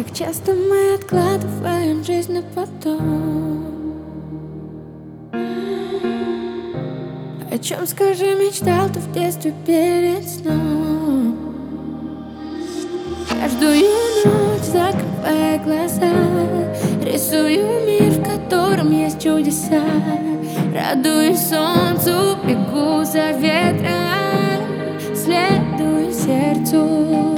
Как часто мы откладываем жизнь на потом. О чем, скажи, мечтал ты в детстве перед сном? Каждую ночь, закрывая глаза, рисую мир, в котором есть чудеса. Радуюсь солнцу, бегу за ветром, следую сердцу.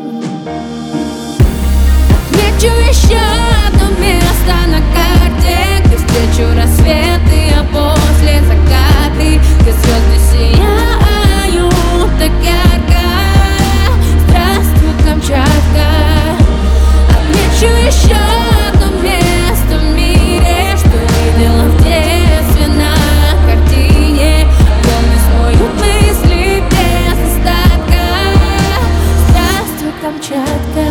Отмечу еще одно место на карте, где встречу рассветы, а после закаты, где звезды сияют так ярко. Здравствуй, Камчатка. Отмечу еще одно место в мире, что видела в детстве на картине. Волны смоют мысли без остатка. Здравствуй, Камчатка.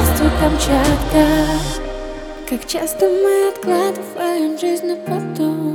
Как часто мы откладываем жизнь на потом.